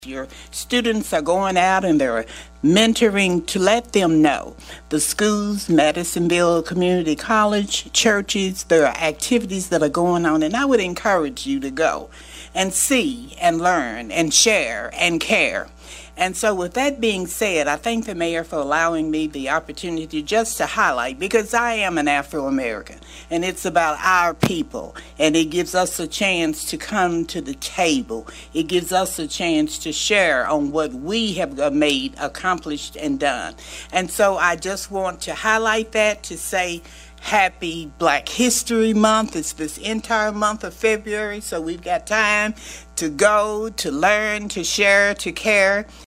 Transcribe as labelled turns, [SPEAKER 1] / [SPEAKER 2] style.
[SPEAKER 1] Your students are going out and they're mentoring, to let them know the schools, Madisonville Community College, churches, there are activities that are going on, and I would encourage you to go and see and learn and share and care. And so with that being said, I thank the mayor for allowing me the opportunity just to highlight, because I am an Afro-American, and it's about our people, and it gives us a chance to come to the table. It gives us a chance to share on what we have made, accomplished, and done. And so I just want to highlight that, to say Happy Black History Month. It's this entire month of February, so we've got time to go, to learn, to share, to care.